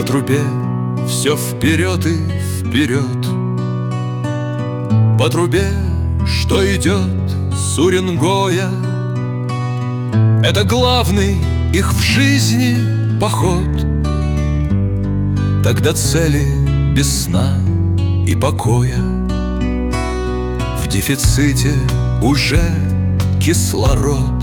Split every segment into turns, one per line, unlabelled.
трубе все вперед и вперед, по трубе, что идет с Уренгоя. Это главный их в жизни поход. Тогда цели без сна и покоя, в дефиците уже кислород.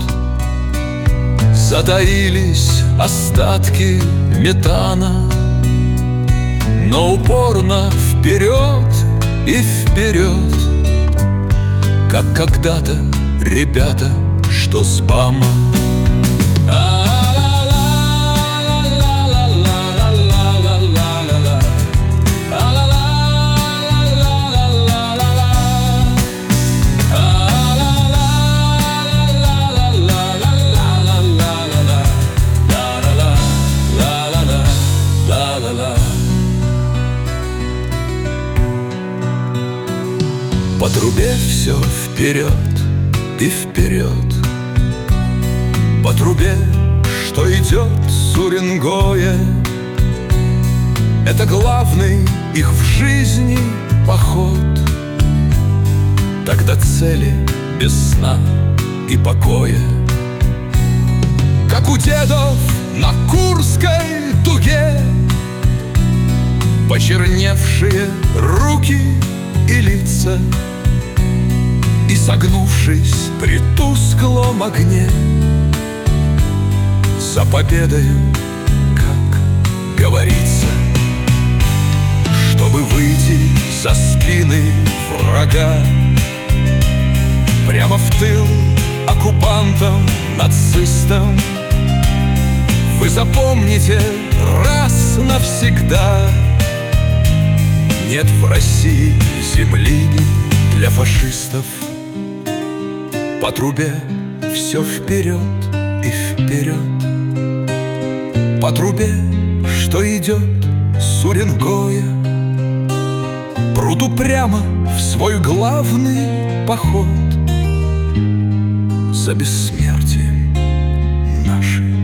Затаились остатки метана, но упорно вперед и вперед, как когда-то ребята, что с БАМа. По трубе все вперед и вперед, по трубе, что идет с Уренгоя. Это главный их в жизни поход. Тогда цели без сна и покоя, как у дедов на Курской дуге, почерневшие руки и лица, и согнувшись при тусклом огне, за победою, как говорится, чтобы выйти за спины врага, прямо в тыл оккупантам, нацистам. Вы запомните раз навсегда: нет в России земли для фашистов. По трубе все вперед и вперед, по трубе, что идет с Уренгоя. Прут упрямо в свой главный поход за бессмертием нашей